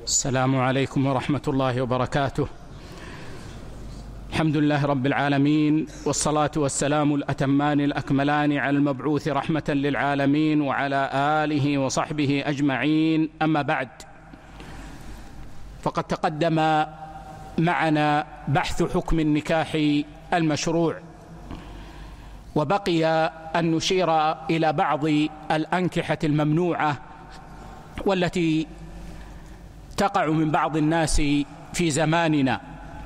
السلام عليكم ورحمة الله وبركاته. الحمد لله رب العالمين، والصلاة والسلام الأتمان الأكملان على المبعوث رحمة للعالمين وعلى آله وصحبه أجمعين. أما بعد، فقد تقدم معنا بحث حكم النكاح المشروع، وبقي أن نشير إلى بعض الأنكحة الممنوعة والتي تقع من بعض الناس في زماننا.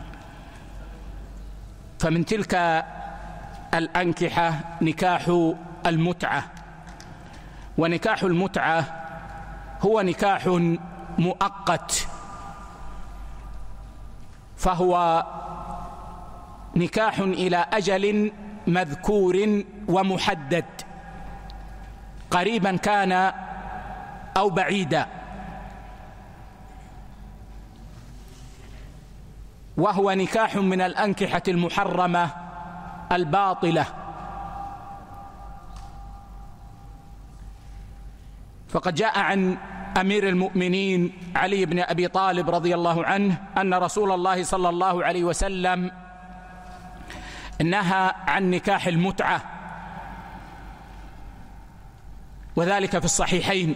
فمن تلك الأنكحة نكاح المتعة، ونكاح المتعة هو نكاح مؤقت، فهو نكاح إلى أجل مذكور ومحدد، قريبا كان أو بعيدا، وهو نكاح من الأنكحة المحرمة الباطلة. فقد جاء عن أمير المؤمنين علي بن أبي طالب رضي الله عنه أن رسول الله صلى الله عليه وسلم نهى عن نكاح المتعة، وذلك في الصحيحين.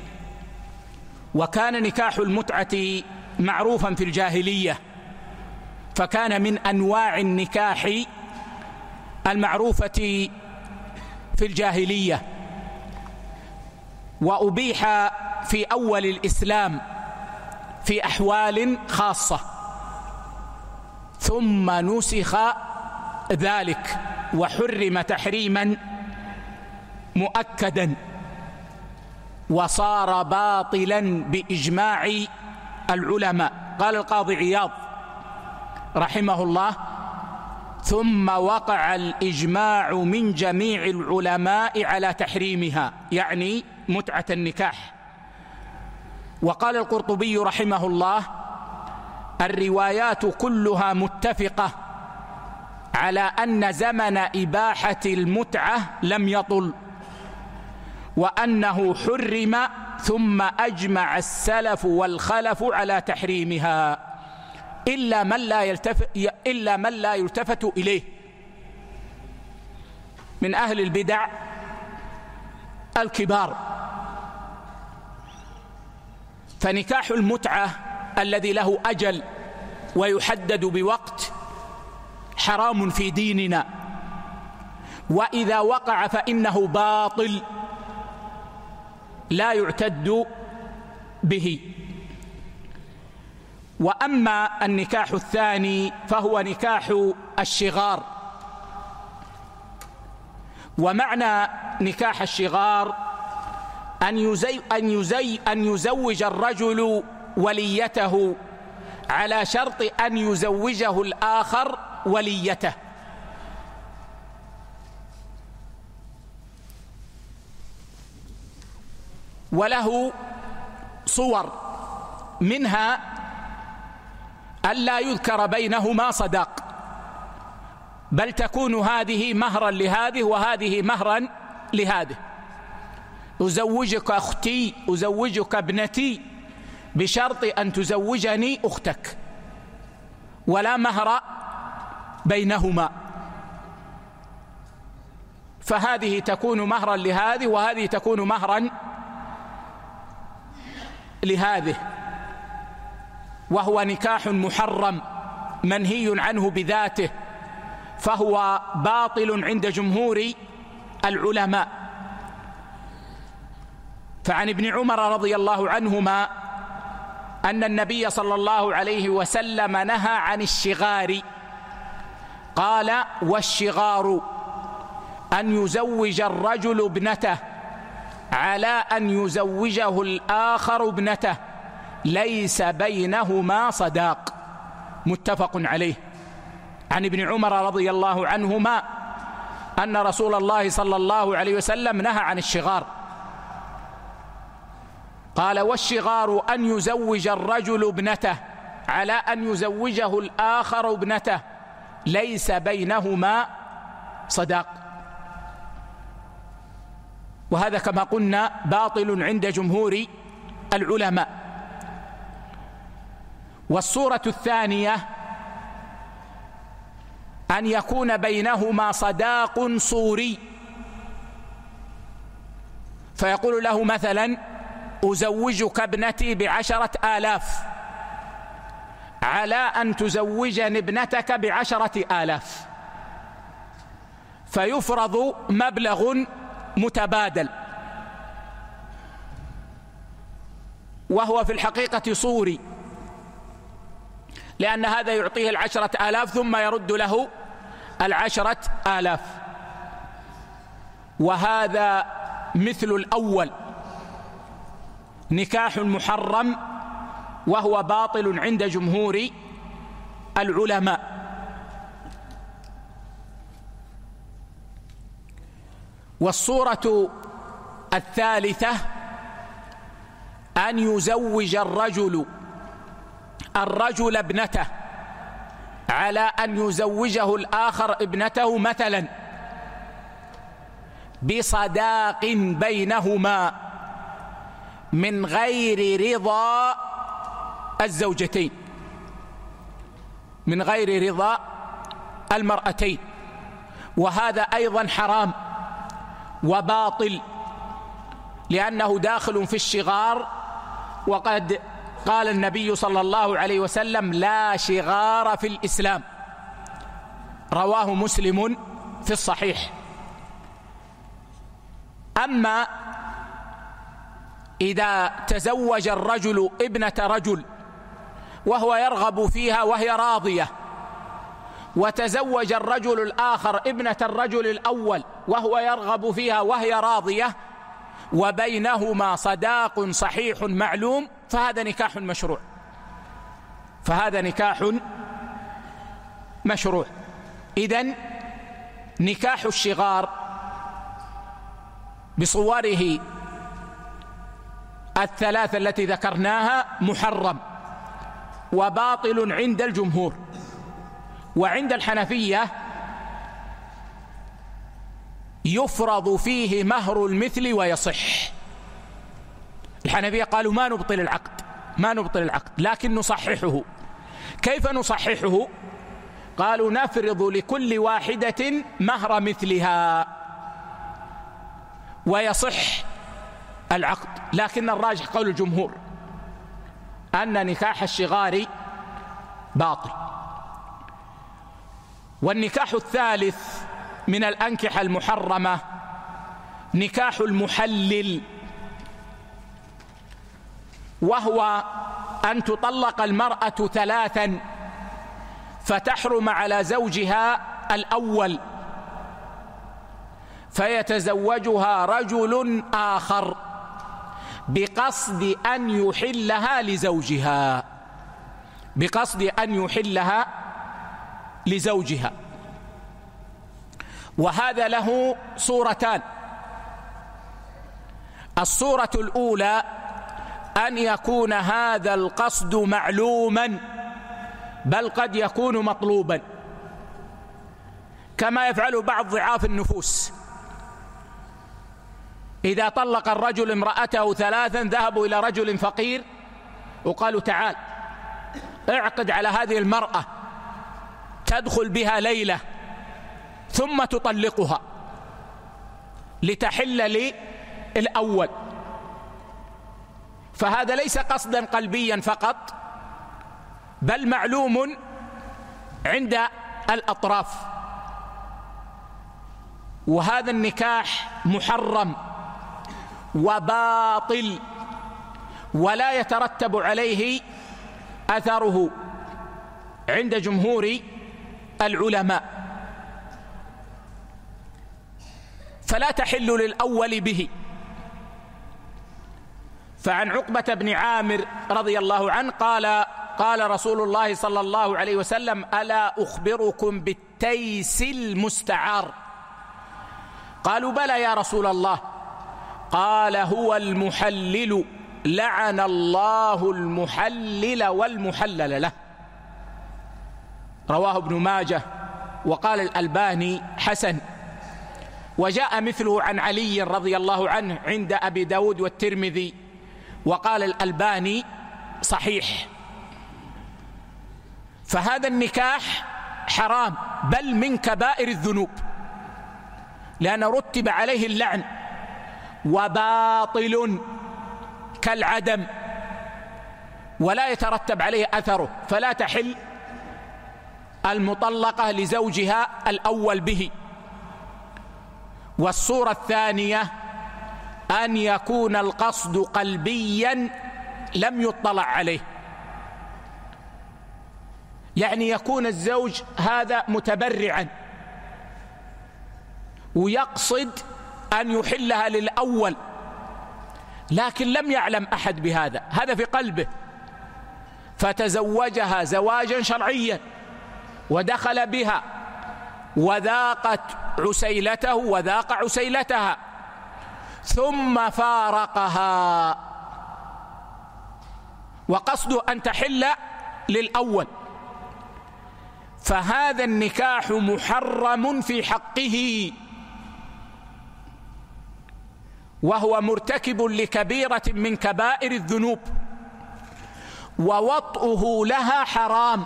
وكان نكاح المتعة معروفا في الجاهلية، فكان من أنواع النكاح المعروفة في الجاهلية، وأبيح في أول الإسلام في أحوال خاصة، ثم نسخ ذلك وحرم تحريما مؤكدا، وصار باطلا بإجماع العلماء. قال القاضي عياض رحمه الله: ثم وقع الإجماع من جميع العلماء على تحريمها، يعني متعة النكاح. وقال القرطبي رحمه الله: الروايات كلها متفقة على أن زمن إباحة المتعة لم يطل، وأنه حرم، ثم أجمع السلف والخلف على تحريمها إلا من لا يلتفت إليه من أهل البدع الكبار. فنكاح المتعة الذي له أجل ويحدد بوقت حرام في ديننا، وإذا وقع فإنه باطل لا يعتد به. وأما النكاح الثاني فهو نكاح الشغار. ومعنى نكاح الشغار أن يزوج الرجل وليته على شرط أن يزوجه الآخر وليته. وله صور، منها ألا يذكر بينهما صداق، بل تكون هذه مهرا لهذه وهذه مهرا لهذه. أزوجك أختي، أزوجك ابنتي، بشرط أن تزوجني أختك، ولا مهر بينهما. فهذه تكون مهرا لهذه وهذه تكون مهرا لهذه، وهو نكاح محرم منهي عنه بذاته، فهو باطل عند جمهور العلماء. فعن ابن عمر رضي الله عنهما أن النبي صلى الله عليه وسلم نهى عن الشغار، قال: والشغار أن يزوج الرجل ابنته على أن يزوجه الآخر ابنته، ليس بينهما صداق. متفق عليه. عن ابن عمر رضي الله عنهما أن رسول الله صلى الله عليه وسلم نهى عن الشغار، قال: والشغار أن يزوج الرجل ابنته على أن يزوجه الآخر ابنته، ليس بينهما صداق. وهذا كما قلنا باطل عند جمهور العلماء. والصورة الثانية أن يكون بينهما صداق صوري، فيقول له مثلا: أزوجك ابنتي ب10,000 على أن تزوجني ابنتك ب10,000، فيفرض مبلغ متبادل، وهو في الحقيقة صوري، لأن هذا يعطيه 10,000 ثم يرد له 10,000. وهذا مثل الأول نكاح محرم، وهو باطل عند جمهور العلماء. والصورة الثالثة أن يزوج الرجل ابنته على أن يزوجه الآخر ابنته مثلا بصداق بينهما من غير رضا الزوجتين، من غير رضا المرأتين، وهذا أيضا حرام وباطل، لأنه داخل في الشغار، وقد قال النبي صلى الله عليه وسلم: لا شغار في الإسلام، رواه مسلم في الصحيح. أما إذا تزوج الرجل ابنة رجل وهو يرغب فيها وهي راضية، وتزوج الرجل الآخر ابنة الرجل الأول وهو يرغب فيها وهي راضية، وبينهما صداق صحيح معلوم، فهذا نكاح مشروع، فهذا نكاح مشروع. إذن نكاح الشغار بصوره الثلاثة التي ذكرناها محرم وباطل عند الجمهور. وعند الحنفية يفرض فيه مهر المثل ويصح. الحنفية قالوا ما نبطل العقد لكن نصححه. كيف نصححه؟ قالوا نفرض لكل واحدة مهر مثلها ويصح العقد، لكن الراجح قول الجمهور أن نكاح الشغار باطل. والنكاح الثالث من الأنكحة المحرمة نكاح المحلل، وهو أن تطلق المرأة 3 فتحرم على زوجها الأول فيتزوجها رجل آخر بقصد أن يحلها لزوجها، بقصد أن يحلها لزوجها. وهذا له صورتان: الصورة الأولى أن يكون هذا القصد معلوما، بل قد يكون مطلوبا، كما يفعل بعض ضعاف النفوس. إذا طلق الرجل امرأته 3 ذهبوا إلى رجل فقير وقالوا: تعال اعقد على هذه المرأة تدخل بها ليلة ثم تطلقها لتحل للأول. فهذا ليس قصدا قلبيا فقط، بل معلوم عند الأطراف. وهذا النكاح محرم وباطل ولا يترتب عليه أثره عند جمهور العلماء، فلا تحل للأول به. فعن عقبة بن عامر رضي الله عنه قال رسول الله صلى الله عليه وسلم: ألا أخبركم بالتيس المستعار؟ قالوا: بلى يا رسول الله. قال: هو المحلل، لعن الله المحلل والمحلل له. رواه ابن ماجه وقال الألباني حسن. وجاء مثله عن علي رضي الله عنه عند أبي داود والترمذي، وقال الألباني صحيح. فهذا النكاح حرام بل من كبائر الذنوب، لأن رتب عليه اللعن، وباطل كالعدم ولا يترتب عليه أثره، فلا تحل المطلقة لزوجها الأول به. والصورة الثانية أن يكون القصد قلبيا لم يطلع عليه، يعني يكون الزوج هذا متبرعا ويقصد أن يحلها للأول، لكن لم يعلم أحد بهذا، هذا في قلبه، فتزوجها زواجا شرعيا ودخل بها وذاقت عسيلته وذاق عسيلتها، ثم فارقها وقصده أن تحل للأول، فهذا النكاح محرم في حقه، وهو مرتكب لكبيرة من كبائر الذنوب، ووطئه لها حرام،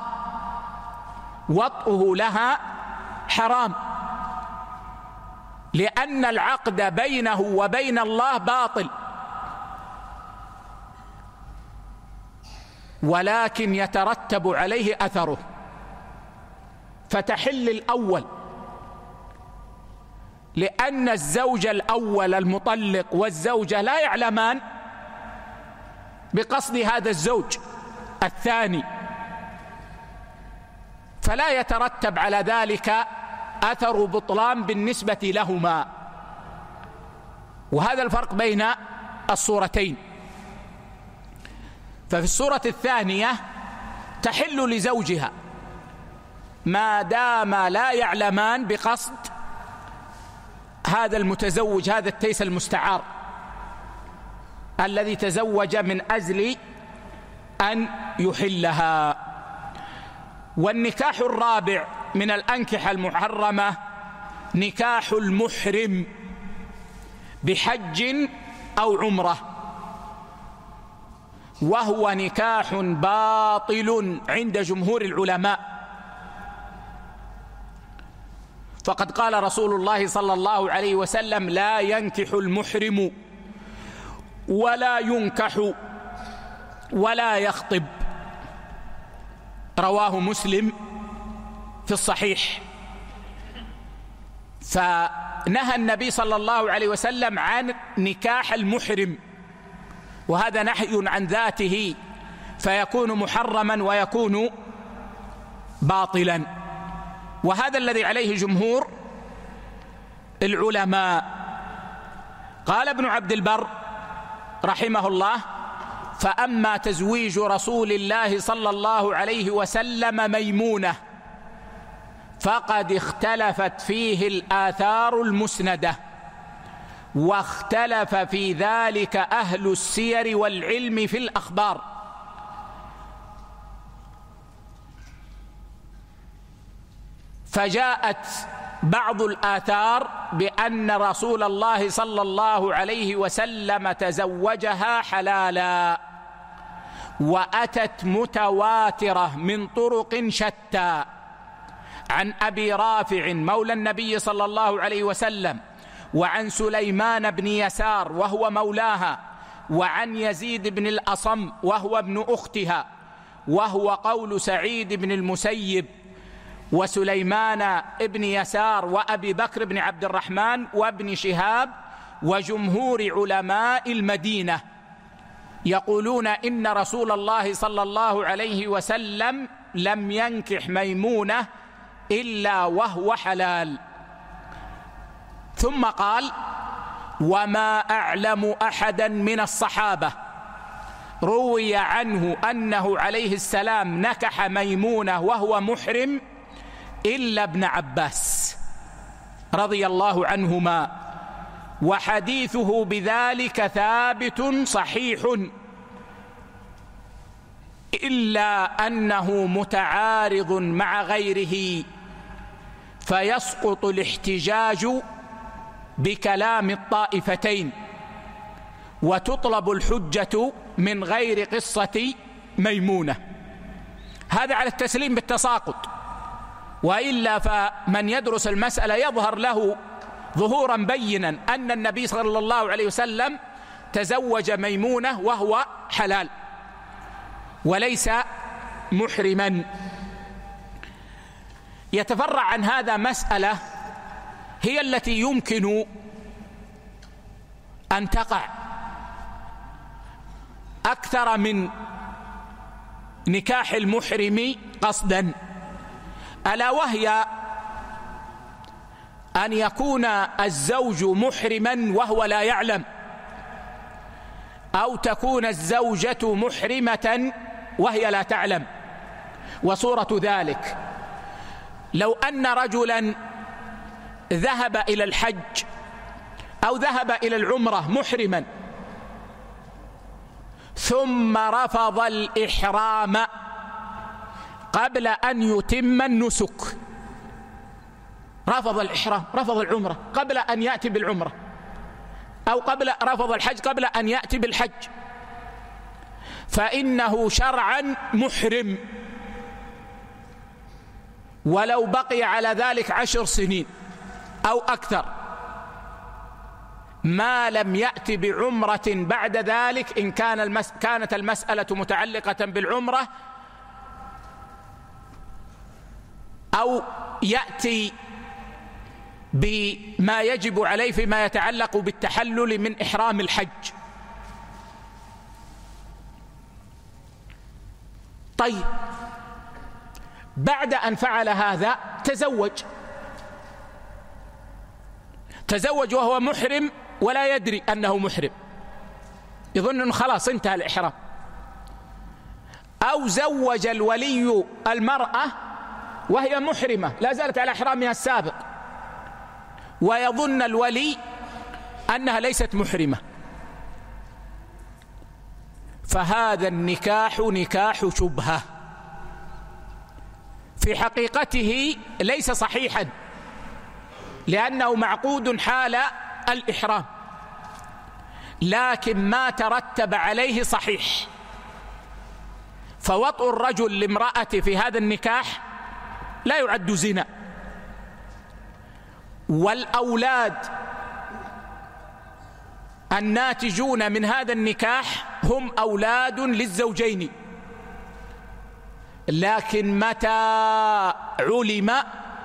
وطئه لها حرام، لأن العقد بينه وبين الله باطل، ولكن يترتب عليه أثره، فتحل الأول، لأن الزوج الأول المطلق والزوجة لا يعلمان بقصد هذا الزوج الثاني، فلا يترتب على ذلك أثر بطلان بالنسبة لهما. وهذا الفرق بين الصورتين. ففي الصورة الثانية تحل لزوجها ما دام لا يعلمان بقصد هذا المتزوج، هذا التيس المستعار الذي تزوج من أجل أن يحلها. والنكاح الرابع من الأنكحة المحرمة نكاح المحرم بحج أو عمرة، وهو نكاح باطل عند جمهور العلماء، فقد قال رسول الله صلى الله عليه وسلم: لا ينكح المحرم ولا ينكح ولا يخطب، رواه مسلم في الصحيح. فنهى النبي صلى الله عليه وسلم عن نكاح المحرم، وهذا نهي عن ذاته فيكون محرما ويكون باطلا، وهذا الذي عليه جمهور العلماء. قال ابن عبد البر رحمه الله: فأما تزويج رسول الله صلى الله عليه وسلم ميمونة فقد اختلفت فيه الآثار المسندة، واختلف في ذلك أهل السير والعلم في الأخبار، فجاءت بعض الآثار بأن رسول الله صلى الله عليه وسلم تزوجها حلالا، وأتت متواترة من طرق شتى عن أبي رافع مولى النبي صلى الله عليه وسلم، وعن سليمان بن يسار وهو مولاها، وعن يزيد بن الأصم وهو ابن أختها، وهو قول سعيد بن المسيب وسليمان بن يسار وأبي بكر بن عبد الرحمن وابن شهاب وجمهور علماء المدينة، يقولون إن رسول الله صلى الله عليه وسلم لم ينكح ميمونة إلا وهو حلال. ثم قال: وما أعلم أحدا من الصحابة روي عنه أنه عليه السلام نكح ميمونة وهو محرم إلا ابن عباس رضي الله عنهما، وحديثه بذلك ثابت صحيح، إلا أنه متعارض مع غيره، فيسقط الاحتجاج بكلام الطائفتين، وتطلب الحجة من غير قصة ميمونة. هذا على التسليم بالتساقط، وإلا فمن يدرس المسألة يظهر له ظهورا بينا أن النبي صلى الله عليه وسلم تزوج ميمونة وهو حلال وليس محرما. يتفرع عن هذا مسألة هي التي يمكن أن تقع أكثر من نكاح المحرم قصدا، ألا وهي أن يكون الزوج محرما وهو لا يعلم، أو تكون الزوجة محرمة وهي لا تعلم. وصورة ذلك لو أن رجلا ذهب إلى الحج أو ذهب إلى العمرة محرما ثم رفض الإحرام قبل أن يتم النسك، رفض الإحرام، رفض العمرة قبل أن يأتي بالعمرة، أو رفض الحج قبل أن يأتي بالحج، فإنه شرعا محرم ولو بقي على ذلك 10 سنين أو أكثر، ما لم يأتي بعمرة بعد ذلك إن كانت المسألة متعلقة بالعمرة، أو يأتي بما يجب عليه فيما يتعلق بالتحلل من إحرام الحج. طيب، بعد أن فعل هذا تزوج وهو محرم ولا يدري أنه محرم، يظن أنه خلاص انتهى الإحرام، أو زوج الولي المرأة وهي محرمة لا زالت على إحرامها السابق، ويظن الولي أنها ليست محرمة، فهذا النكاح نكاح شبهة في حقيقته ليس صحيحا، لأنه معقود حال الإحرام، لكن ما ترتب عليه صحيح. فوطء الرجل لامرأته في هذا النكاح لا يعد زنا، والأولاد الناتجون من هذا النكاح هم أولاد للزوجين، لكن متى علم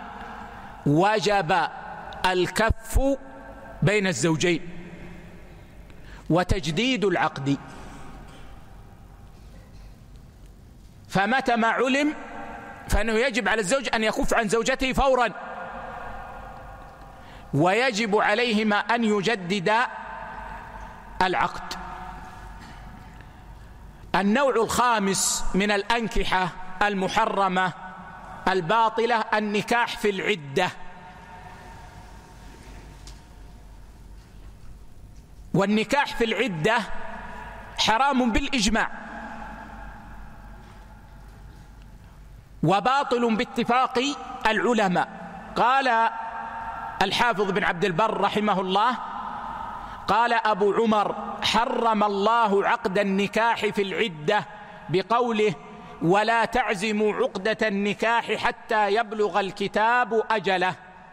وجب الكف بين الزوجين وتجديد العقد، فمتى ما علم فإنه يجب على الزوج أن يكف عن زوجته فورا، ويجب عليهما أن يجددا العقد. النوع الخامس من الأنكحة المحرمة الباطلة النكاح في العدة، والنكاح في العدة حرام بالإجماع وباطل باتفاق العلماء. قال الحافظ بن عبد البر رحمه الله: قال أبو عمر: حرم الله عقد النكاح في العدة بقوله: ولا تعزموا عقدة النكاح حتى يبلغ الكتاب أجله،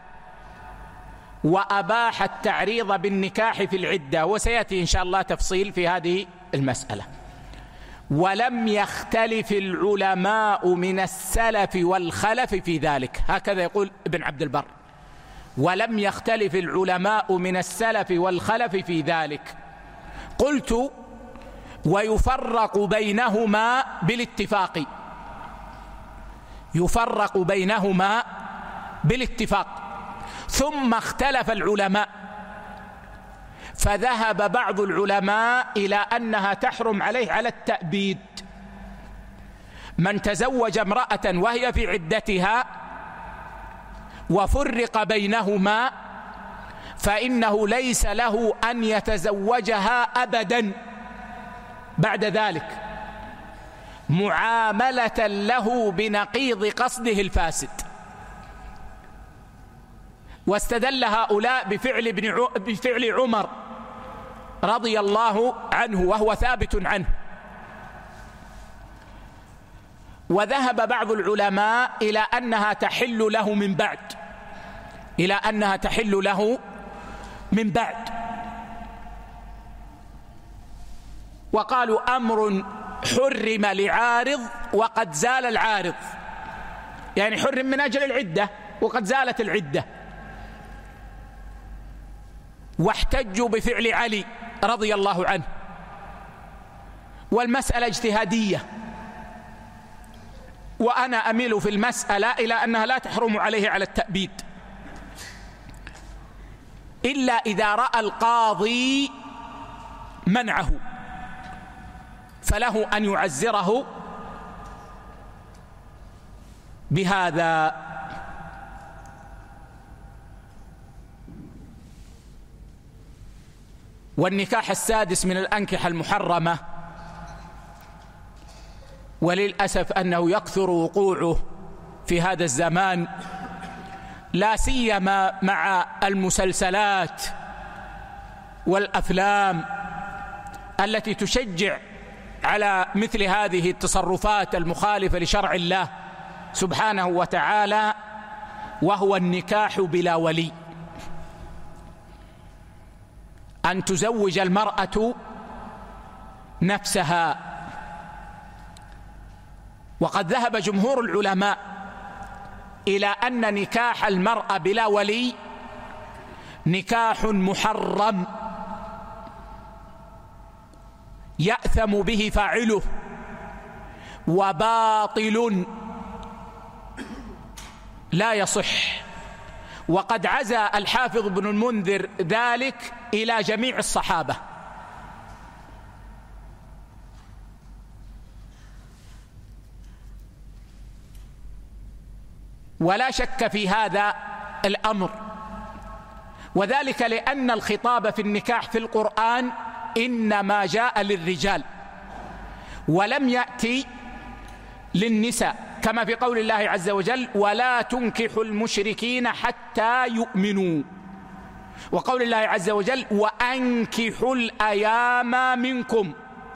وأباح التعريض بالنكاح في العدة، وسيأتي إن شاء الله تفصيل في هذه المسألة. ولم يختلف العلماء من السلف والخلف في ذلك، هكذا يقول ابن عبد البر: ولم يختلف العلماء من السلف والخلف في ذلك. قلت: ويفرق بينهما بالاتفاق، يفرق بينهما بالاتفاق. ثم اختلف العلماء، فذهب بعض العلماء إلى أنها تحرم عليه على التأبيد. من تزوج امرأة وهي في عدتها وفرق بينهما فإنه ليس له أن يتزوجها أبدا بعد ذلك، معاملة له بنقيض قصده الفاسد. واستدل هؤلاء بفعل عمر رضي الله عنه، وهو ثابت عنه. وذهب بعض العلماء إلى أنها تحل له من بعد، إلى أنها تحل له من بعد، وقالوا أمر حرم لعارض وقد زال العارض، يعني حرم من أجل العدة وقد زالت العدة. واحتجوا بفعل علي رضي الله عنه، والمسألة اجتهادية، وأنا أميل في المسألة إلى أنها لا تحرم عليه على التأبيد، إلا إذا رأى القاضي منعه فله أن يعزره بهذا. والنكاح السادس من الأنكحة المحرمة، وللأسف أنه يكثر وقوعه في هذا الزمان، لا سيما مع المسلسلات والأفلام التي تشجع على مثل هذه التصرفات المخالفة لشرع الله سبحانه وتعالى، وهو النكاح بلا ولي. أن تزوج المرأة نفسها. وقد ذهب جمهور العلماء إلى أن نكاح المرأة بلا ولي نكاح محرم يأثم به فاعله وباطل لا يصح. وقد عزى الحافظ ابن المنذر ذلك إلى جميع الصحابة. ولا شك في هذا الأمر، وذلك لأن الخطاب في النكاح في القرآن إنما جاء للرجال ولم يأتي للنساء، كما في قول الله عز وجل: ولا تنكحوا المشركين حتى يؤمنوا، وقول الله عز وجل: وأنكحوا الأيام منكم.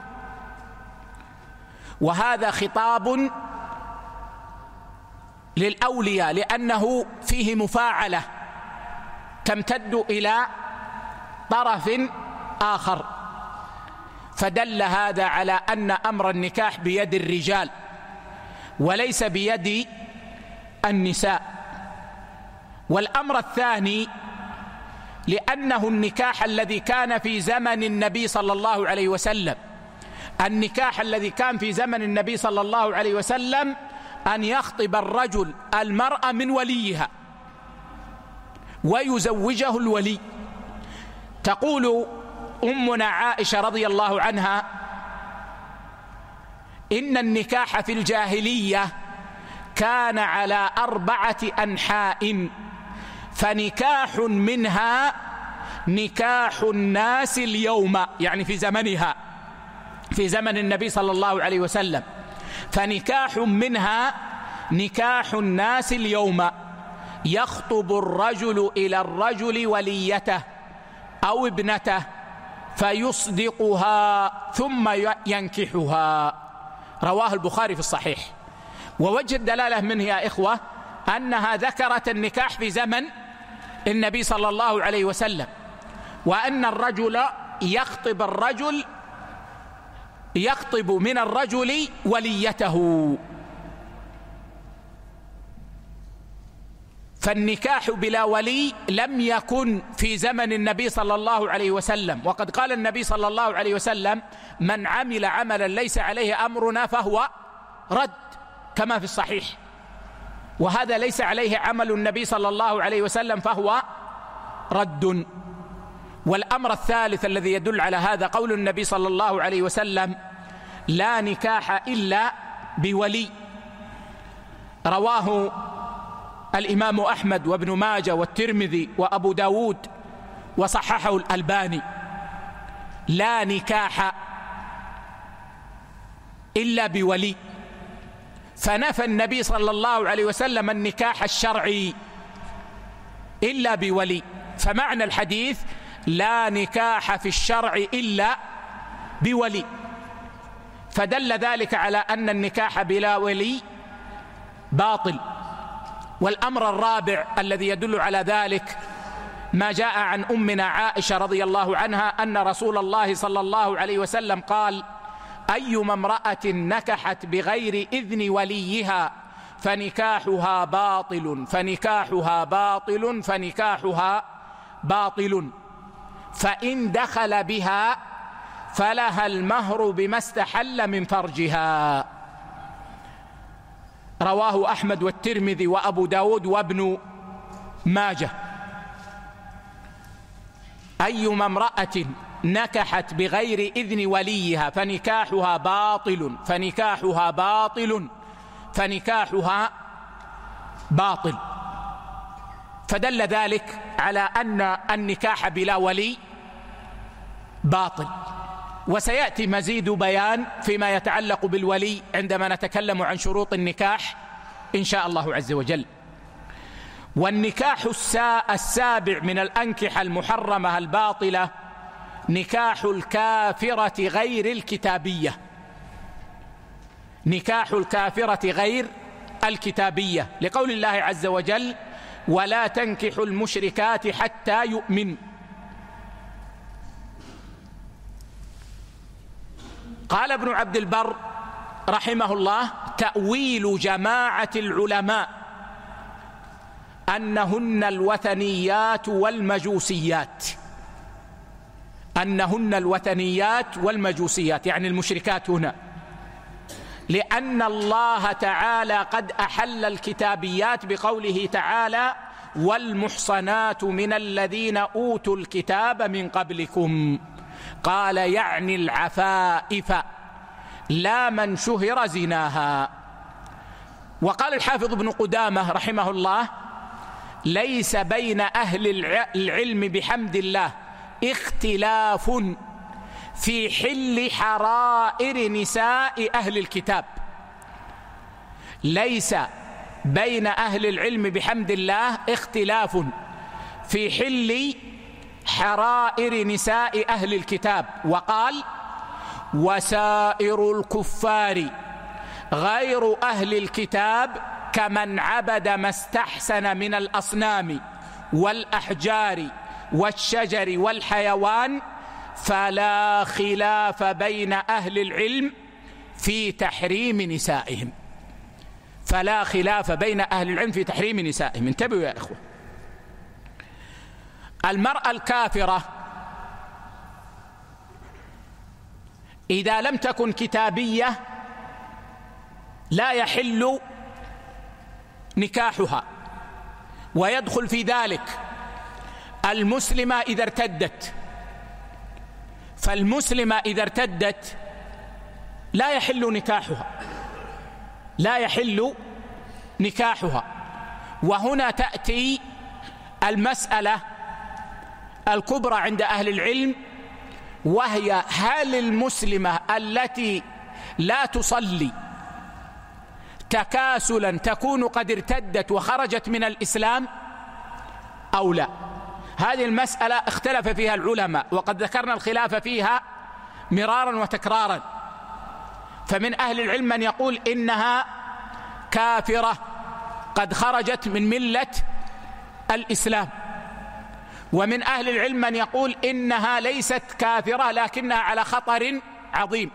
وهذا خطاب للأولياء لأنه فيه مفاعلة تمتد إلى طرف آخر، فدل هذا على أن أمر النكاح بيد الرجال وليس بيد النساء. والأمر الثاني، لأنه النكاح الذي كان في زمن النبي صلى الله عليه وسلم، النكاح الذي كان في زمن النبي صلى الله عليه وسلم أن يخطب الرجل المرأة من وليها ويزوجه الولي. تقول أمنا عائشة رضي الله عنها: إن النكاح في الجاهلية كان على 4 أنحاء، فنكاح منها نكاح الناس اليوم، يعني في زمنها، في زمن النبي صلى الله عليه وسلم، فنكاح منها نكاح الناس اليوم، يخطب الرجل إلى الرجل وليته أو ابنته فيصدقها ثم ينكحها. رواه البخاري في الصحيح. ووجه الدلالة منه يا إخوة أنها ذكرت النكاح في زمن النبي صلى الله عليه وسلم، وأن الرجل يخطب من الرجل وليته. فالنكاح بلا ولي لم يكن في زمن النبي صلى الله عليه وسلم، وقد قال النبي صلى الله عليه وسلم: من عمل عملا ليس عليه أمرنا فهو رد، كما في الصحيح. وهذا ليس عليه عمل النبي صلى الله عليه وسلم فهو رد. والأمر الثالث الذي يدل على هذا قول النبي صلى الله عليه وسلم: لا نكاح إلا بولي. رواه الإمام أحمد وابن ماجه والترمذي وأبو داود وصححه الألباني. لا نكاح إلا بولي. فنفى النبي صلى الله عليه وسلم النكاح الشرعي إلا بولي. فمعنى الحديث: لا نكاح في الشرع إلا بولي، فدل ذلك على أن النكاح بلا ولي باطل. والأمر الرابع الذي يدل على ذلك ما جاء عن أمنا عائشة رضي الله عنها أن رسول الله صلى الله عليه وسلم قال: أيما امرأة نكحت بغير إذن وليها فنكاحها باطل فنكاحها باطل فنكاحها باطل، فإن دخل بها فلها المهر بما استحل من فرجها. رواه أحمد والترمذي وأبو داود وابن ماجه. أيما امرأة نكحت بغير إذن وليها فنكاحها باطل فنكاحها باطل فنكاحها باطل. فدل ذلك على أن النكاح بلا ولي باطل. وسيأتي مزيد بيان فيما يتعلق بالولي عندما نتكلم عن شروط النكاح إن شاء الله عز وجل. والنكاح السابع من الأنكحة المحرمة الباطلة نكاح الكافرة غير الكتابية. نكاح الكافرة غير الكتابية لقول الله عز وجل: ولا تنكحوا المشركات حتى يؤمن. قال ابن عبد البر رحمه الله: تأويل جماعة العلماء أنهن الوثنيات والمجوسيات، أنهن الوثنيات والمجوسيات يعني المشركات هنا، لأن الله تعالى قد أحل الكتابيات بقوله تعالى: والمحصنات من الذين أوتوا الكتاب من قبلكم. قال يعني العفائف لا من شهر زناها. وقال الحافظ ابن قدامة رحمه الله: ليس بين أهل العلم بحمد الله اختلاف في حل حرائر نساء أهل الكتاب. ليس بين أهل العلم بحمد الله اختلاف في حل حرائر نساء أهل الكتاب. وقال: وسائر الكفار غير أهل الكتاب كمن عبد ما استحسن من الأصنام والأحجار والشجر والحيوان، فلا خلاف بين أهل العلم في تحريم نسائهم. فلا خلاف بين أهل العلم في تحريم نسائهم. انتبهوا يا إخوة، المرأة الكافرة إذا لم تكن كتابية لا يحل نكاحها، ويدخل في ذلك المسلمة إذا ارتدت. فالمسلمة إذا ارتدت لا يحل نكاحها، لا يحل نكاحها. وهنا تأتي المسألة الكبرى عند أهل العلم، وهي: هل المسلمة التي لا تصلي تكاسلا تكون قد ارتدت وخرجت من الإسلام أو لا؟ هذه المسألة اختلف فيها العلماء، وقد ذكرنا الخلاف فيها مرارا وتكرارا. فمن أهل العلم من يقول إنها كافرة قد خرجت من ملة الإسلام، ومن أهل العلم من يقول إنها ليست كافرة لكنها على خطر عظيم.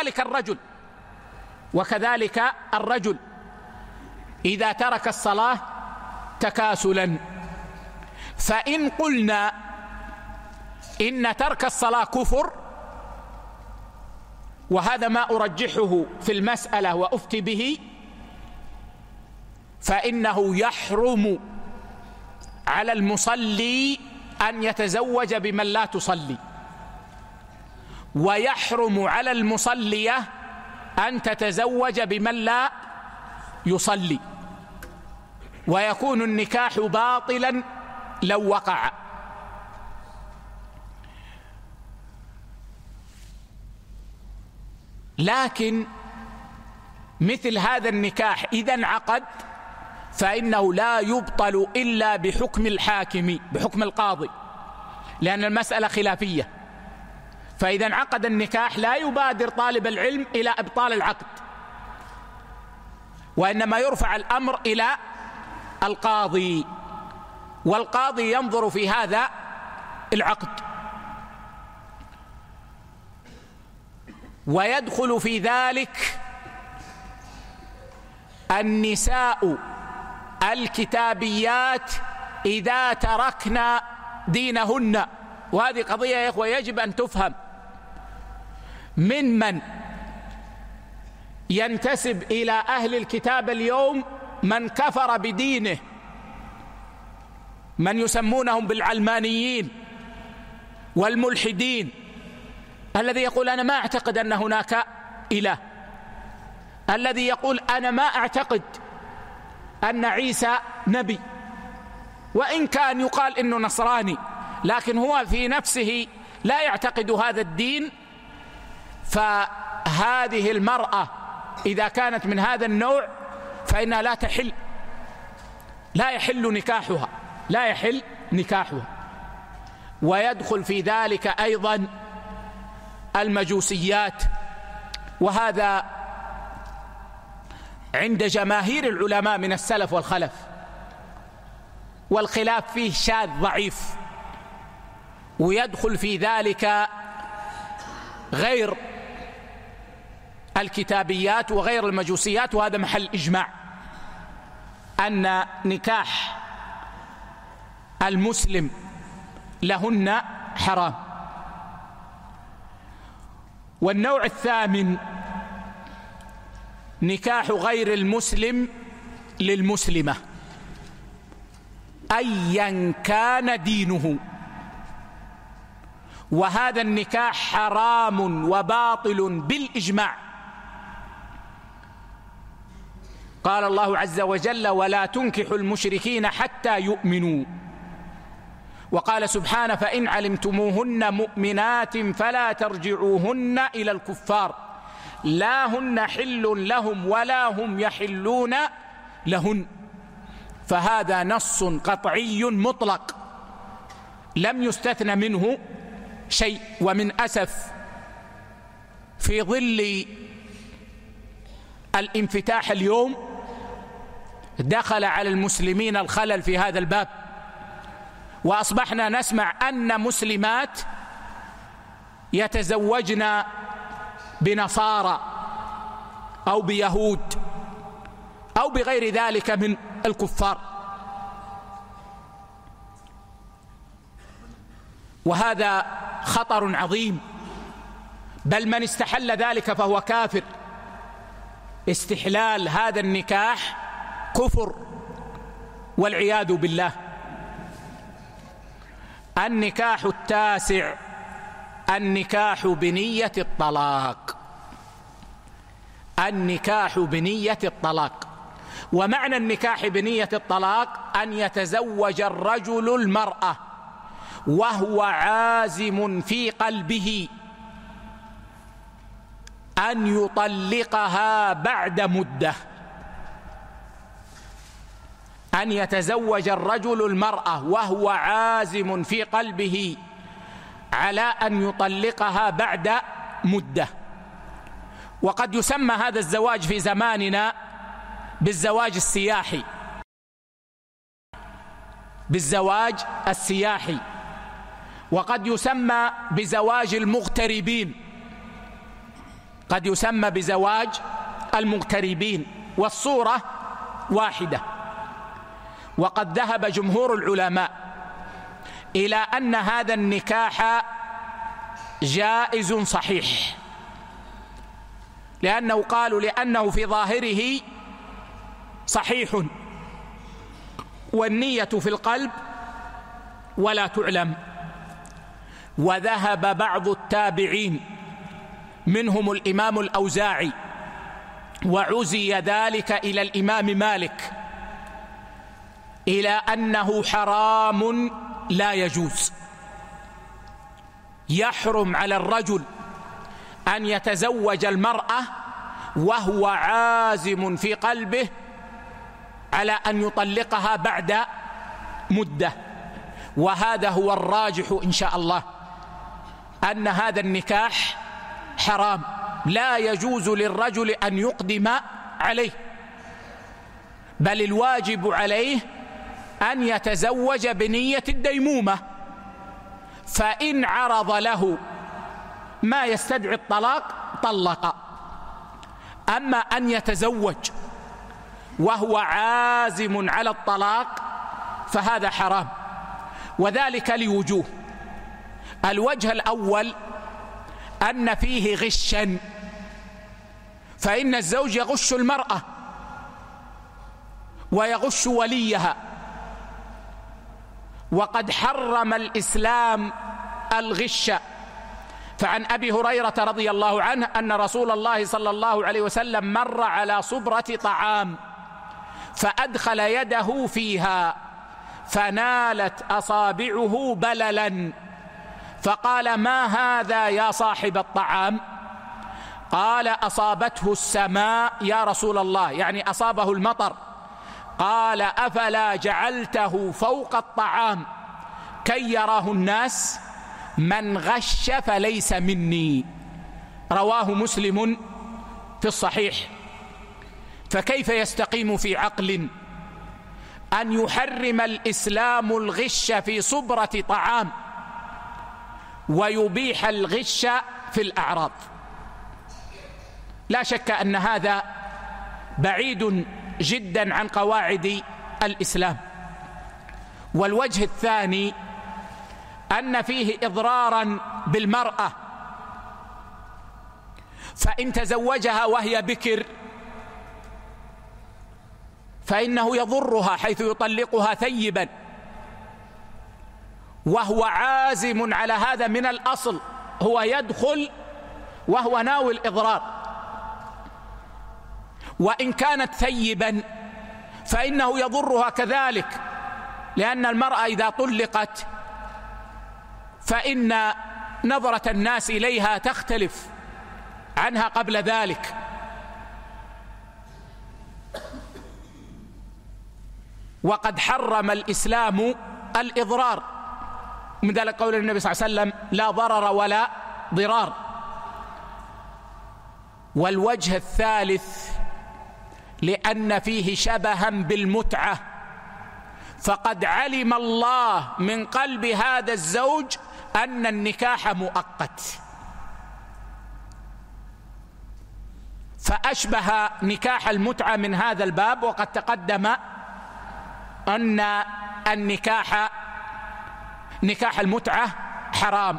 وكذلك الرجل إذا ترك الصلاة تكاسلا. فإن قلنا إن ترك الصلاة كفر، وهذا ما أرجحه في المسألة وأفتي به، فإنه يحرم على المصلي أن يتزوج بمن لا تصلي، ويحرم على المصلية أن تتزوج بمن لا يصلي، ويكون النكاح باطلا لو وقع. لكن مثل هذا النكاح إذا انعقد فإنه لا يبطل إلا بحكم الحاكم، بحكم القاضي، لأن المسألة خلافية. فإذا انعقد النكاح لا يبادر طالب العلم إلى إبطال العقد، وإنما يرفع الأمر إلى القاضي، والقاضي ينظر في هذا العقد. ويدخل في ذلك النساء الكتابيات إذا تركن دينهن، وهذه قضية يا إخوة يجب أن تفهم. من ينتسب إلى أهل الكتاب اليوم من كفر بدينه، من يسمونهم بالعلمانيين والملحدين، الذي يقول أنا ما أعتقد أن هناك إله، الذي يقول أنا ما أعتقد أن عيسى نبي، وإن كان يقال إنه نصراني لكن هو في نفسه لا يعتقد هذا الدين. فهذه المرأة إذا كانت من هذا النوع فإنها لا يحل نكاحها. ويدخل في ذلك أيضا المجوسيات، وهذا عند جماهير العلماء من السلف والخلف، والخلاف فيه شاذ ضعيف. ويدخل في ذلك غير الكتابيات وغير المجوسيات، وهذا محل إجماع أن نكاح المسلم لهن حرام. والنوع الثامن نكاح غير المسلم للمسلمة أيا كان دينه، وهذا النكاح حرام وباطل بالإجماع. قال الله عز وجل ولا تنكحوا المشركين حتى يؤمنوا، وقال سبحانه فإن علمتموهن مؤمنات فلا ترجعوهن إلى الكفار لا هن حل لهم ولا هم يحلون لهن. فهذا نص قطعي مطلق لم يستثنى منه شيء. ومن أسف في ظل الانفتاح اليوم دخل على المسلمين الخلل في هذا الباب، وأصبحنا نسمع أن مسلمات يتزوجن بنصارى أو بيهود أو بغير ذلك من الكفار، وهذا خطر عظيم، بل من استحل ذلك فهو كافر. استحلال هذا النكاح كفر والعياذ بالله. النكاح التاسع النكاح بنية الطلاق. النكاح بنية الطلاق، ومعنى النكاح بنية الطلاق أن يتزوج الرجل المرأة وهو عازم في قلبه أن يطلقها بعد مدة. أن يتزوج الرجل المرأة وهو عازم في قلبه على أن يطلقها بعد مدة. وقد يسمى هذا الزواج في زماننا بالزواج السياحي، بالزواج السياحي، وقد يسمى بزواج المغتربين، قد يسمى بزواج المغتربين، والصورة واحدة. وقد ذهب جمهور العلماء إلى أن هذا النكاح جائز صحيح، لأنه قالوا لأنه في ظاهره صحيح والنية في القلب ولا تعلم. وذهب بعض التابعين منهم الإمام الأوزاعي وعزي ذلك إلى الإمام مالك إلى أنه حرام لا يجوز. يحرم على الرجل أن يتزوج المرأة وهو عازم في قلبه على أن يطلقها بعد مدة، وهذا هو الراجح إن شاء الله. أن هذا النكاح حرام، لا يجوز للرجل أن يقدم عليه، بل الواجب عليه أن يتزوج بنية الديمومة، فإن عرض له ما يستدعي الطلاق طلق. أما أن يتزوج وهو عازم على الطلاق فهذا حرام، وذلك لوجوه. الوجه الأول أن فيه غشا، فإن الزوج يغش المرأة ويغش وليها، وقد حرم الإسلام الغش. فعن أبي هريرة رضي الله عنه أن رسول الله صلى الله عليه وسلم مر على صبرة طعام فأدخل يده فيها فنالت أصابعه بللا، فقال: ما هذا يا صاحب الطعام؟ قال: أصابته السماء يا رسول الله، يعني أصابه المطر. قال: أفلا جعلته فوق الطعام كي يراه الناس؟ من غش فليس مني. رواه مسلم في الصحيح. فكيف يستقيم في عقل أن يحرم الإسلام الغش في صبرة طعام ويبيح الغش في الأعراض؟ لا شك أن هذا بعيد جدا عن قواعد الإسلام. والوجه الثاني أن فيه إضرارا بالمرأة، فإن تزوجها وهي بكر فإنه يضرها حيث يطلقها ثيبا، وهو عازم على هذا من الأصل، هو يدخل وهو ناوي الإضرار. وإن كانت ثيبا فإنه يضرها كذلك، لأن المرأة إذا طلقت فإن نظرة الناس إليها تختلف عنها قبل ذلك. وقد حرم الإسلام الإضرار، من ذلك قول النبي صلى الله عليه وسلم: لا ضرر ولا ضرار. والوجه الثالث لأن فيه شبها بالمتعة، فقد علم الله من قلب هذا الزوج أن النكاح مؤقت، فأشبه نكاح المتعة من هذا الباب. وقد تقدم أن نكاح المتعة حرام.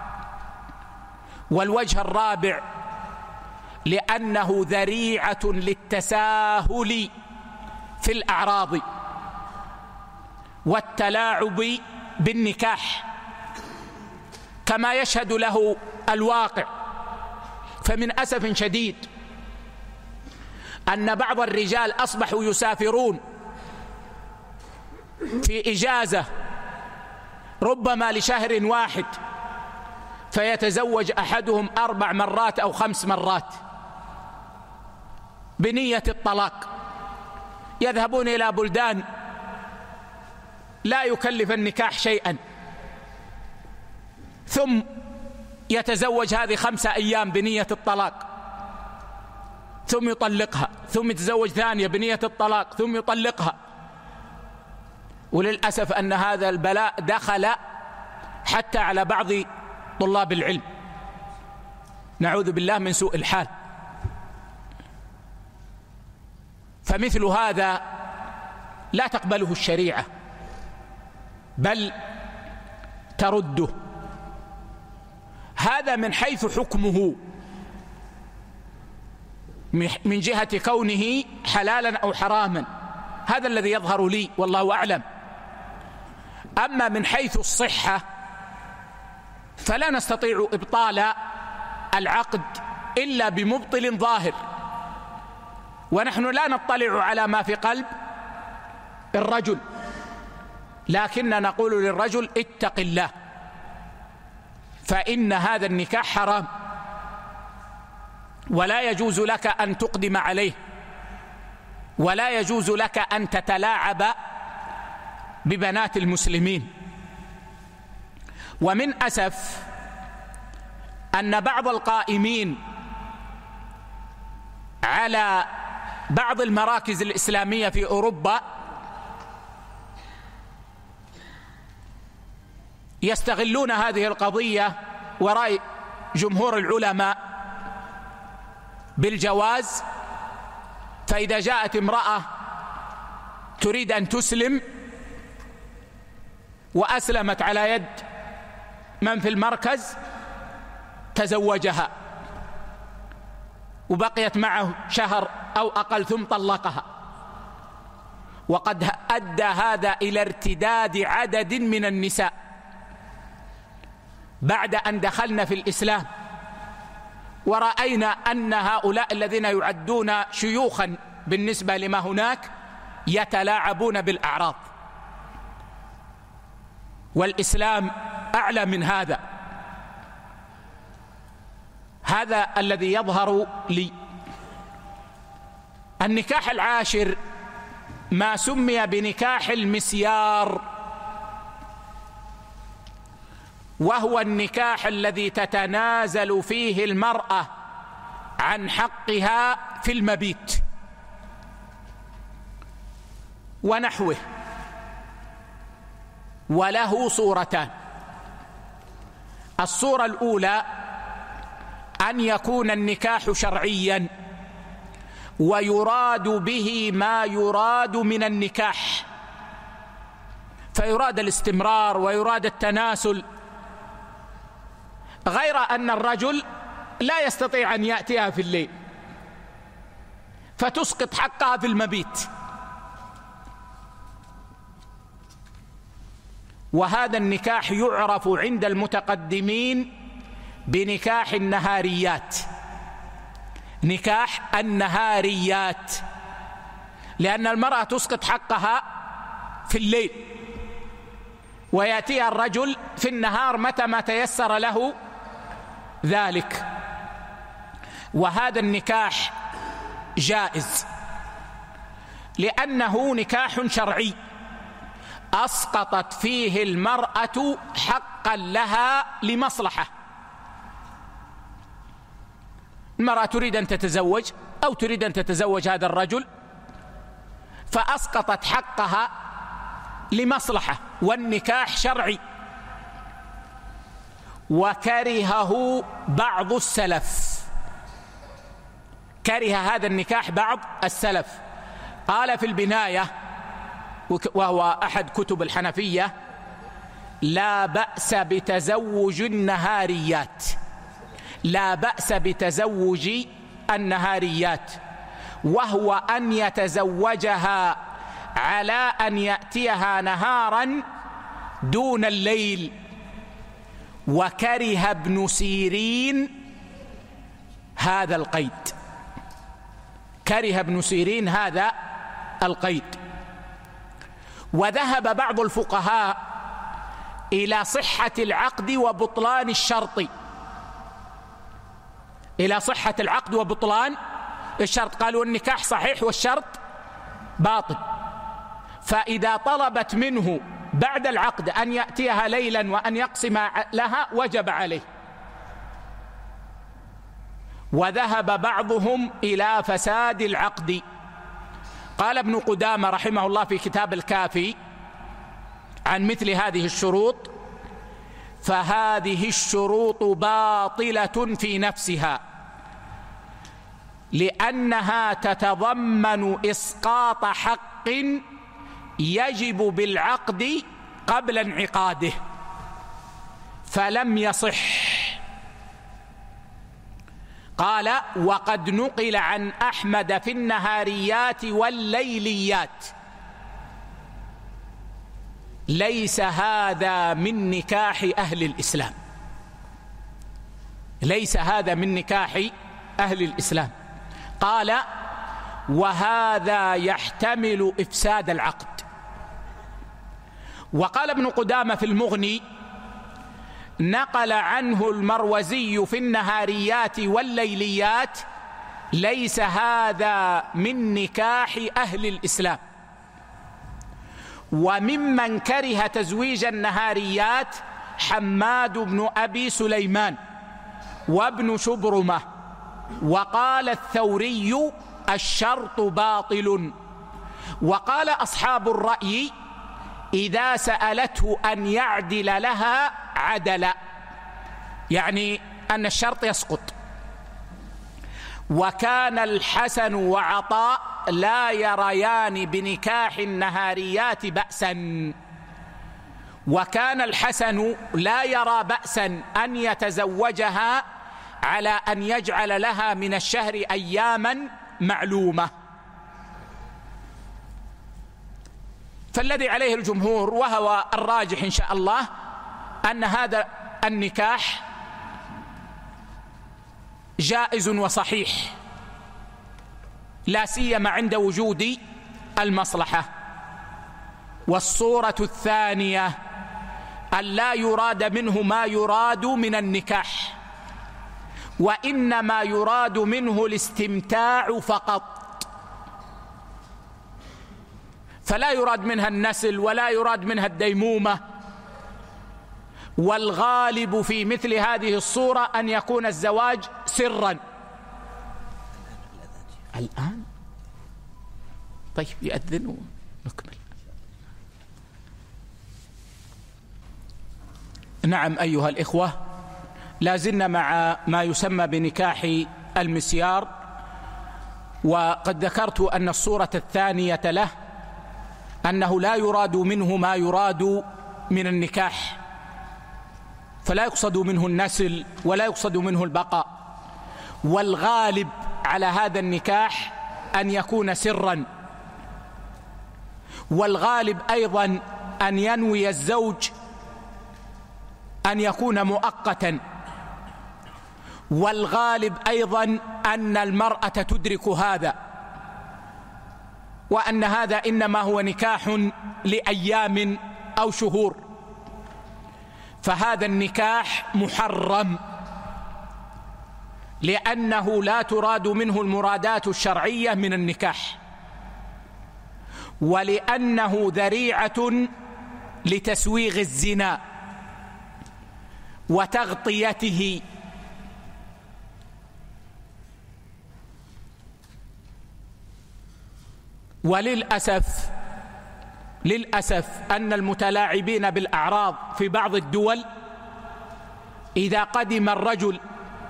والوجه الرابع لأنه ذريعة للتساهل في الأعراض والتلاعب بالنكاح، كما يشهد له الواقع. فمن أسف شديد أن بعض الرجال أصبحوا يسافرون في إجازة ربما لشهر واحد، فيتزوج أحدهم 4 مرات أو 5 مرات بنية الطلاق. يذهبون إلى بلدان لا يكلف النكاح شيئا، ثم يتزوج هذه 5 أيام بنية الطلاق، ثم يطلقها، ثم يتزوج ثانية بنية الطلاق، ثم يطلقها. وللأسف أن هذا البلاء دخل حتى على بعض طلاب العلم، نعوذ بالله من سوء الحال. فمثل هذا لا تقبله الشريعة، بل ترده. هذا من حيث حكمه من جهة كونه حلالا أو حراما، هذا الذي يظهر لي والله أعلم. أما من حيث الصحة فلا نستطيع إبطال العقد إلا بمبطل ظاهر، ونحن لا نطلع على ما في قلب الرجل، لكن نقول للرجل: اتق الله، فإن هذا النكاح حرام، ولا يجوز لك أن تقدم عليه، ولا يجوز لك أن تتلاعب ببنات المسلمين. ومن أسف أن بعض القائمين على بعض المراكز الإسلامية في أوروبا يستغلون هذه القضية ورأي جمهور العلماء بالجواز. فإذا جاءت امرأة تريد أن تسلم وأسلمت على يد من في المركز تزوجها وبقيت معه شهر أو أقل ثم طلقها، وقد أدى هذا إلى ارتداد عدد من النساء بعد أن دخلنا في الإسلام، ورأينا أن هؤلاء الذين يعدون شيوخا بالنسبة لما هناك يتلاعبون بالأعراض، والإسلام أعلى من هذا. هذا الذي يظهر لي. النكاح العاشر ما سمي بنكاح المسيار، وهو النكاح الذي تتنازل فيه المرأة عن حقها في المبيت ونحوه، وله صورتان. الصورة الأولى أن يكون النكاح شرعيا ويراد به ما يراد من النكاح، فيراد الاستمرار ويراد التناسل، غير أن الرجل لا يستطيع أن يأتيها في الليل فتسقط حقها في المبيت. وهذا النكاح يعرف عند المتقدمين بنكاح النهاريات، نكاح النهاريات، لأن المرأة تسقط حقها في الليل ويأتيها الرجل في النهار متى ما تيسر له ذلك. وهذا النكاح جائز لأنه نكاح شرعي أسقطت فيه المرأة حقا لها لمصلحة. المرأة تريد أن تتزوج أو تريد أن تتزوج هذا الرجل، فأسقطت حقها لمصلحة، والنكاح شرعي. وكرهه بعض السلف، كره هذا النكاح بعض السلف. قال في البناية، وهو أحد كتب الحنفية: لا بأس بتزوج النهاريات، لا بأس بتزوج النهاريات، وهو أن يتزوجها على أن يأتيها نهارا دون الليل. وكره ابن سيرين هذا القيد، كره ابن سيرين هذا القيد. وذهب بعض الفقهاء إلى صحة العقد وبطلان الشرط، إلى صحة العقد وبطلان الشرط. قالوا النكاح صحيح والشرط باطل، فإذا طلبت منه بعد العقد أن يأتيها ليلا وأن يقسم لها وجب عليه. وذهب بعضهم إلى فساد العقد. قال ابن قدامة رحمه الله في كتاب الكافي عن مثل هذه الشروط: فهذه الشروط باطلة في نفسها، لأنها تتضمن إسقاط حق يجب بالعقد قبل انعقاده، فلم يصح. قال: وقد نقل عن أحمد في النهاريات والليليات. ليس هذا من نكاح أهل الإسلام، ليس هذا من نكاح أهل الإسلام. قال: وهذا يحتمل إفساد العقد. وقال ابن قدامة في المغني: نقل عنه المروزي في النهاريات والليليات: ليس هذا من نكاح أهل الإسلام. وممن كره تزويج النهاريات حماد بن أبي سليمان وابن شبرمة. وقال الثوري الشرط باطل. وقال أصحاب الرأي إذا سألته أن يعدل لها عدل، يعني أن الشرط يسقط. وكان الحسن وعطاء لا يريان بنكاح النهاريات بأسا. وكان الحسن لا يرى بأسا أن يتزوجها على أن يجعل لها من الشهر أياما معلومة. فالذي عليه الجمهور وهو الراجح إن شاء الله أن هذا النكاح جائز وصحيح، لا سيما عند وجود المصلحة. والصورة الثانية أن لا يراد منه ما يراد من النكاح، وإنما يراد منه الاستمتاع فقط، فلا يراد منها النسل ولا يراد منها الديمومة. والغالب في مثل هذه الصورة أن يكون الزواج سرا. الآن طيب يأذن ونكمل. نعم أيها الإخوة، لازلنا مع ما يسمى بنكاح المسيار، وقد ذكرت أن الصورة الثانية له أنه لا يراد منه ما يراد من النكاح، فلا يقصد منه النسل ولا يقصد منه البقاء. والغالب على هذا النكاح أن يكون سرا. والغالب أيضا أن ينوي الزوج أن يكون مؤقتا. والغالب أيضا أن المرأة تدرك هذا، وأن هذا إنما هو نكاح لأيام أو شهور. فهذا النكاح محرم، لأنه لا تراد منه المرادات الشرعية من النكاح، ولأنه ذريعة لتسويغ الزنا وتغطيته. وللأسف أن المتلاعبين بالأعراض في بعض الدول إذا قدم الرجل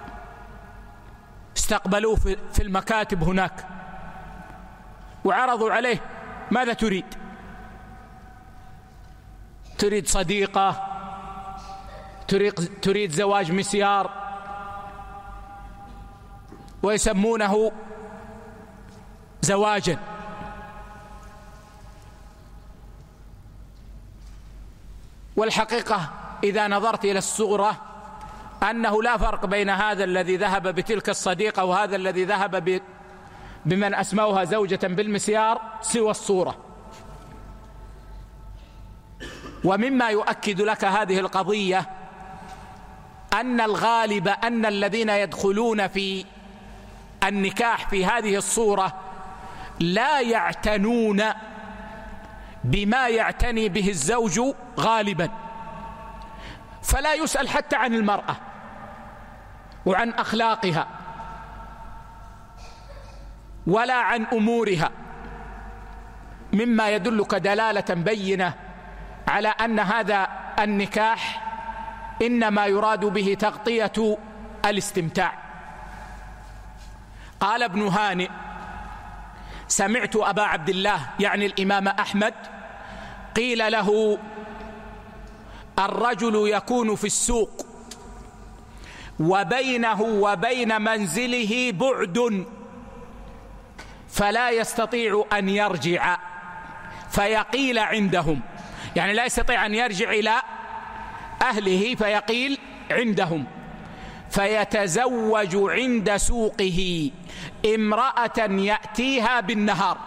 استقبلوه في المكاتب هناك وعرضوا عليه: ماذا تريد؟ تريد صديقة؟ تريد زواج مسيار؟ ويسمونه زواجا. والحقيقة إذا نظرت إلى الصورة أنه لا فرق بين هذا الذي ذهب بتلك الصديقة وهذا الذي ذهب بمن أسموها زوجة بالمسيار سوى الصورة. ومما يؤكد لك هذه القضية أن الغالب أن الذين يدخلون في النكاح في هذه الصورة لا يعتنون بما يعتني به الزوج غالبا، فلا يسأل حتى عن المرأة وعن أخلاقها ولا عن أمورها، مما يدلك دلالة بينة على أن هذا النكاح إنما يراد به تغطية الاستمتاع. قال ابن هانئ: سمعت أبا عبد الله يعني الإمام أحمد قيل له: الرجل يكون في السوق وبينه وبين منزله بعد فلا يستطيع أن يرجع فيقيل عندهم، يعني لا يستطيع أن يرجع إلى أهله فيقيل عندهم، فيتزوج عند سوقه امرأة يأتيها بالنهار،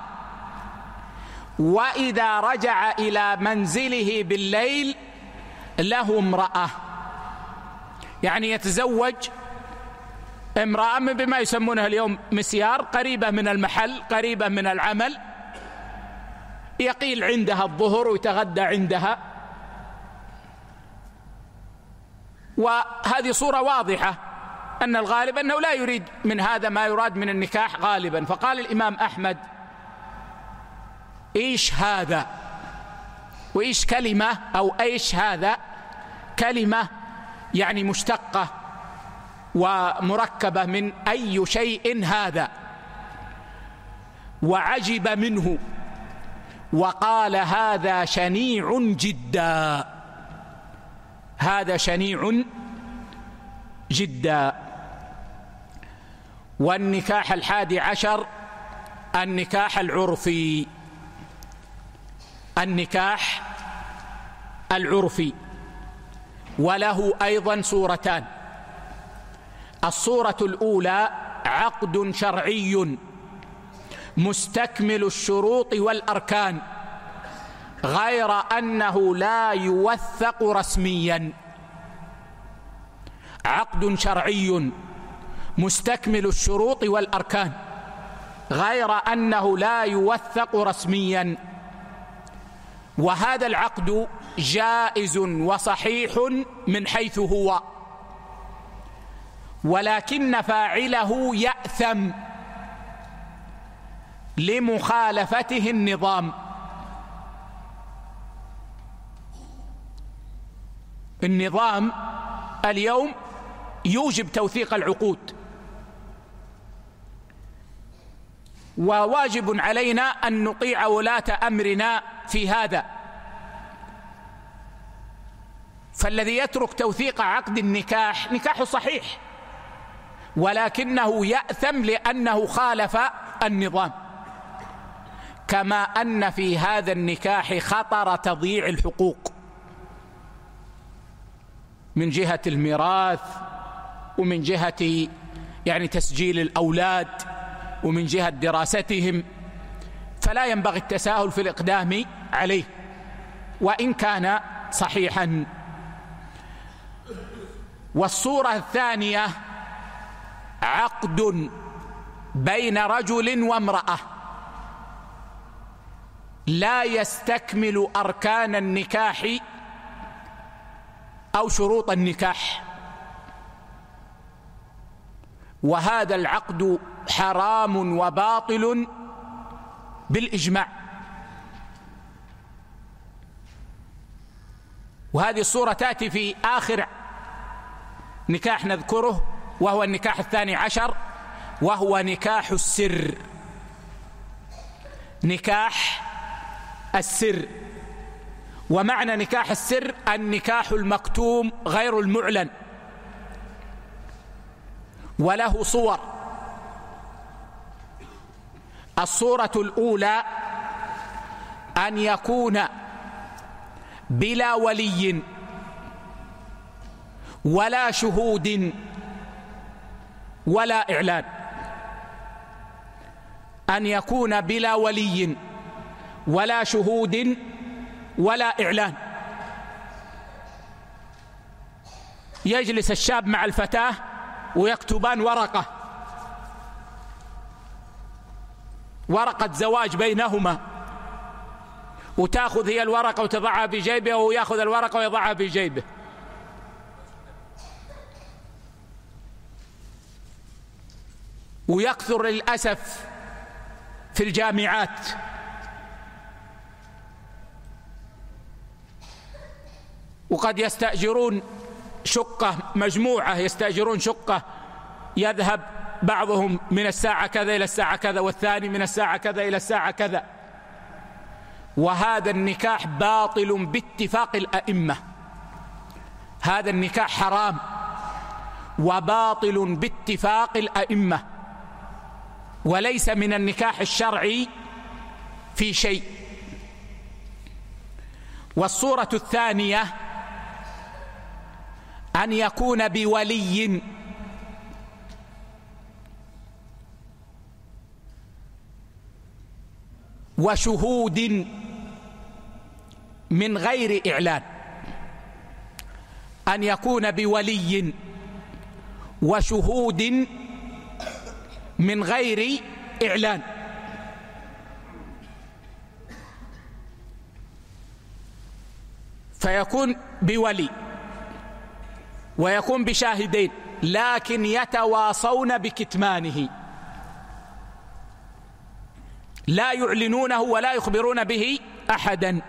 وإذا رجع إلى منزله بالليل له امرأة، يعني يتزوج امرأة بما يسمونها اليوم مسيار، قريبة من المحل قريبة من العمل، يقيل عندها الظهر ويتغدى عندها. وهذه صورة واضحة أن الغالب أنه لا يريد من هذا ما يراد من النكاح غالبا. فقال الإمام أحمد: إيش هذا؟ وإيش كلمة أو إيش هذا كلمة يعني مشتقة ومركبة من أي شيء هذا، وعجب منه وقال: هذا شنيع جدا، هذا شنيع جدا. والنكاح 11 النكاح العرفي. النكاح العرفي وله أيضا صورتان. الصورة الأولى عقد شرعي مستكمل الشروط والأركان غير أنه لا يوثق رسميا. عقد شرعي مستكمل الشروط والأركان غير أنه لا يوثق رسميا. وهذا العقد جائز وصحيح من حيث هو، ولكن فاعله يأثم لمخالفته النظام. النظام اليوم يوجب توثيق العقود، وواجب علينا أن نطيع ولاة أمرنا في هذا. فالذي يترك توثيق عقد النكاح نكاحه صحيح، ولكنه يأثم لأنه خالف النظام. كما أن في هذا النكاح خطر تضييع الحقوق من جهة الميراث، ومن جهة يعني تسجيل الأولاد، ومن جهة دراستهم، فلا ينبغي التساهل في الإقدام عليه وإن كان صحيحا. والصورة الثانية عقد بين رجل وامرأة لا يستكمل أركان النكاح أو شروط النكاح، وهذا العقد حرام وباطل بالإجماع. وهذه الصورة تأتي في آخر نكاح نذكره، وهو النكاح 12، وهو نكاح السر. نكاح السر. ومعنى نكاح السر النكاح المكتوم غير المعلن، وله صور. الصورة الأولى أن يكون بلا ولي ولا شهود ولا إعلان. أن يكون بلا ولي ولا شهود ولا إعلان. يجلس الشاب مع الفتاة ويكتبان ورقة زواج بينهما، وتأخذ هي الورقة وتضعها في جيبه، وهو يأخذ الورقة ويضعها في جيبه. ويكثر للأسف في الجامعات وقد يستأجرون شقة، مجموعة يستأجرون شقة، يذهب بعضهم من الساعة كذا إلى الساعة كذا، والثاني من الساعة كذا إلى الساعة كذا. وهذا النكاح باطل باتفاق الأئمة. هذا النكاح حرام وباطل باتفاق الأئمة، وليس من النكاح الشرعي في شيء. والصورة الثانية أن يكون بولي وشهود من غير إعلان. أن يكون بولي وشهود من غير إعلان. فيكون بولي ويكون بشاهدين لكن يتواصون بكتمانه، لا يعلنونه ولا يخبرون به أحدا.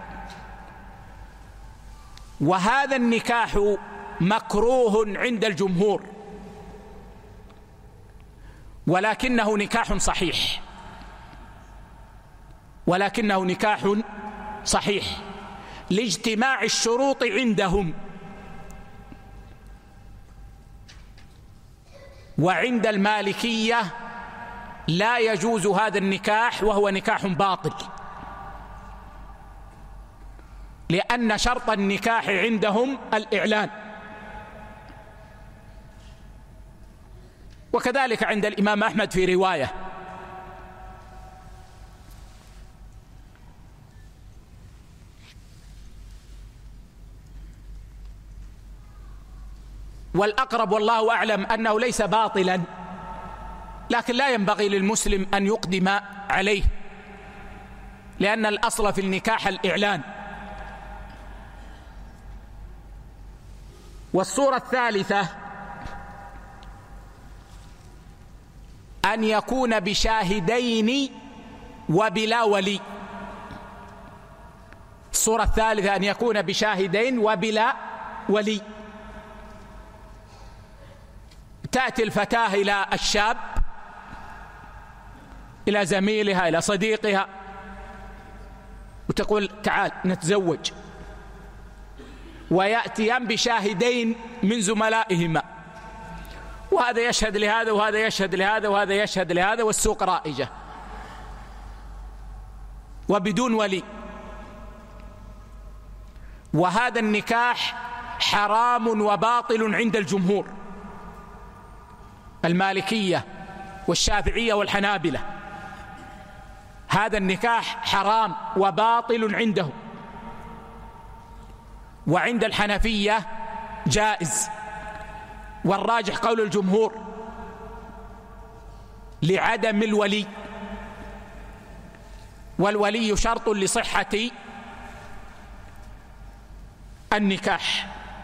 وهذا النكاح مكروه عند الجمهور، ولكنه نكاح صحيح، ولكنه نكاح صحيح لاجتماع الشروط عندهم. وعند المالكية لا يجوز هذا النكاح وهو نكاح باطل، لأن شرط النكاح عندهم الإعلان. وكذلك عند الإمام أحمد في رواية. والأقرب والله أعلم أنه ليس باطلا، لكن لا ينبغي للمسلم أن يقدم عليه، لأن الأصل في النكاح الإعلان. والصورة الثالثة أن يكون بشاهدين وبلا ولي. الصورة الثالثة أن يكون بشاهدين وبلا ولي. تأتي الفتاة إلى الشاب، إلى زميلها، إلى صديقها، وتقول تعال نتزوج، ويأتيان بشاهدين من زملائهما، وهذا يشهد لهذا وهذا يشهد لهذا وهذا يشهد لهذا، والسوق رائجة، وبدون ولي. وهذا النكاح حرام وباطل عند الجمهور، المالكية والشافعية والحنابلة. هذا النكاح حرام وباطل عندهم. وعند الحنفية جائز، والراجح قول الجمهور لعدم الولي، والولي شرط لصحة النكاح.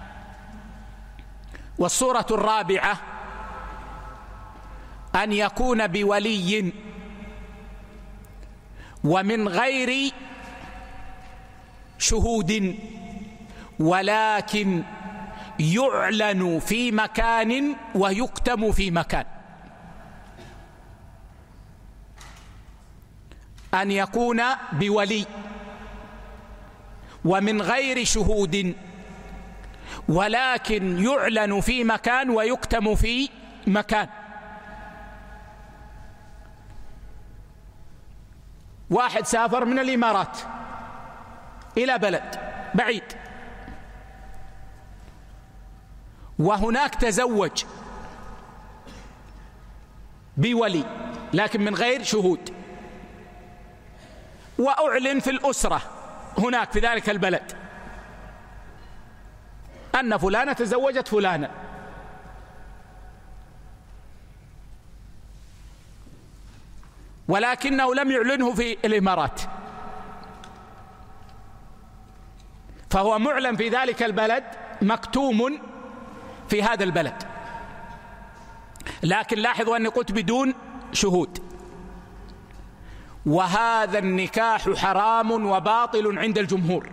والصورة الرابعة أن يكون بولي ومن غير شهود، ولكن يعلن في مكان ويكتم في مكان. أن يكون بولي ومن غير شهود، ولكن يعلن في مكان ويكتم في مكان. واحد سافر من الإمارات إلى بلد بعيد، وهناك تزوج بولي لكن من غير شهود، وأعلن في الأسرة هناك في ذلك البلد أن فلانة تزوجت فلانا، ولكنه لم يعلنه في الإمارات، فهو معلن في ذلك البلد، مكتوم في هذا البلد. لكن لاحظوا أني قلت بدون شهود. وهذا النكاح حرام وباطل عند الجمهور.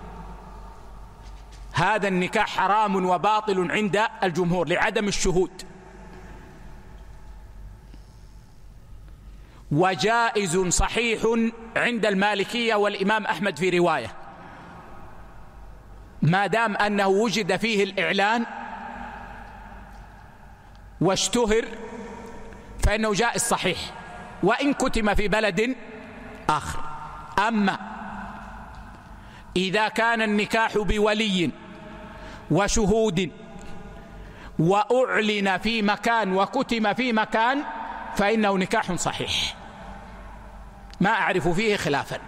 هذا النكاح حرام وباطل عند الجمهور لعدم الشهود. وجائز صحيح عند المالكية والإمام أحمد في رواية، ما دام أنه وجد فيه الإعلان واشتهر فإنه جائز صحيح، وإن كتم في بلد آخر. أما إذا كان النكاح بولي وشهود وأعلن في مكان وكتم في مكان فإنه نكاح صحيح، ما أعرف فيه خلافا.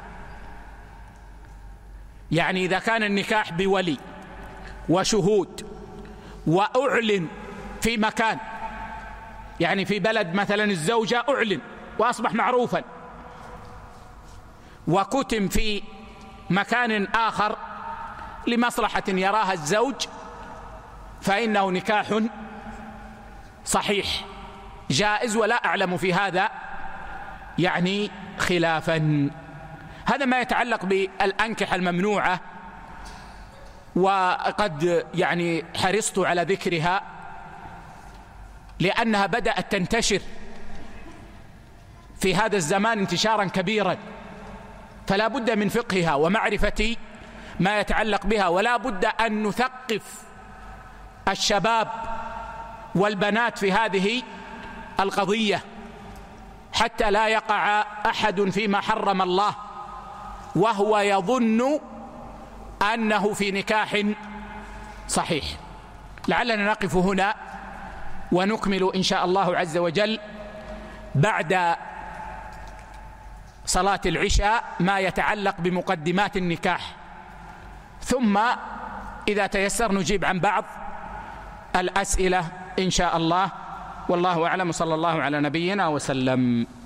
يعني إذا كان النكاح بولي وشهود وأعلن في مكان، يعني في بلد مثلا الزوجة أعلن وأصبح معروفا، وكتم في مكان آخر لمصلحة يراها الزوج، فإنه نكاح صحيح جائز، ولا أعلم في هذا يعني خلافا. هذا ما يتعلق بالأنكحة الممنوعة، وقد يعني حرصت على ذكرها لأنها بدأت تنتشر في هذا الزمان انتشارا كبيرا، فلا بد من فقهها ومعرفة ما يتعلق بها، ولا بد أن نثقف الشباب والبنات في هذه القضية حتى لا يقع أحد فيما حرم الله وهو يظن أنه في نكاح صحيح. لعلنا نقف هنا ونكمل إن شاء الله عز وجل بعد صلاة العشاء ما يتعلق بمقدمات النكاح، ثم إذا تيسر نجيب عن بعض الأسئلة إن شاء الله. والله أعلم، صلى الله على نبينا وسلم.